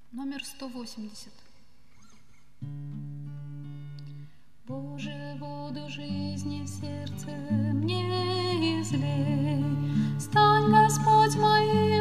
Номер 180. Боже, воду жизни в сердце мне излей, стань, Господь, моим